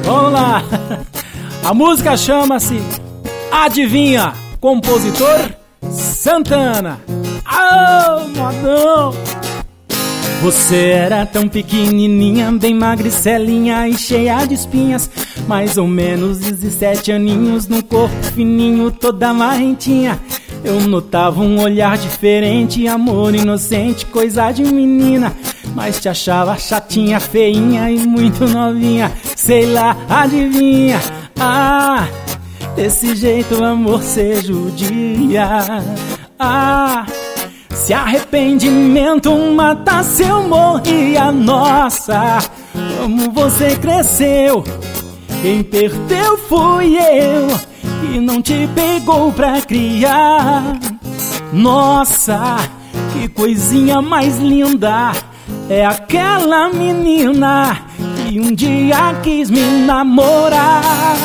Vamos lá. A música chama-se Adivinha, compositor Santana. Ah, modão. Você era tão pequenininha, bem magricelinha e cheia de espinhas, mais ou menos 17 aninhos, num corpo fininho, toda marrentinha. Eu notava um olhar diferente, amor inocente, coisa de menina, mas te achava chatinha, feinha e muito novinha. Sei lá, adivinha? Ah, desse jeito amor cê judia. Ah, se arrependimento matasse eu morria. Nossa, como você cresceu, quem perdeu fui eu, que não te pegou pra criar. Nossa, que coisinha mais linda, é aquela menina que um dia quis me namorar.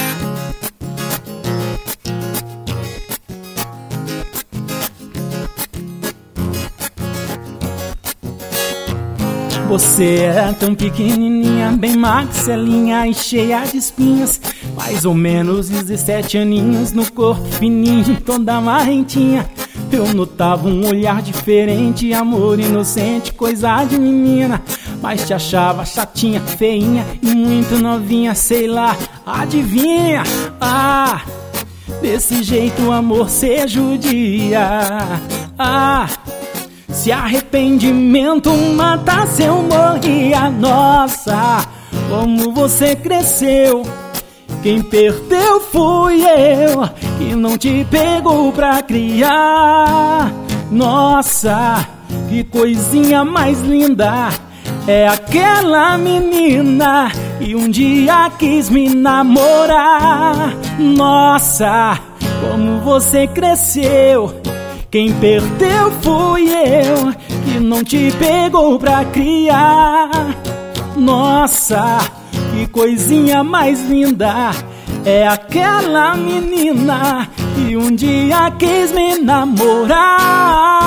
Você era tão pequenininha, bem magricelinha e cheia de espinhas, mais ou menos 17 aninhos, no corpo fininho, toda marrentinha. Eu notava um olhar diferente, amor inocente, coisa de menina, mas te achava chatinha, feinha e muito novinha. Sei lá, adivinha? Ah, desse jeito amor cê judia. Ah, se arrependimento matasse eu morria. Nossa, como você cresceu, quem perdeu fui eu, que não te pegou pra criar. Nossa, que coisinha mais linda, é aquela menina que um dia quis me namorar. Nossa, como você cresceu, quem perdeu fui eu, que não te pegou pra criar. Nossa, que coisinha mais linda, é aquela menina que um dia quis me namorar.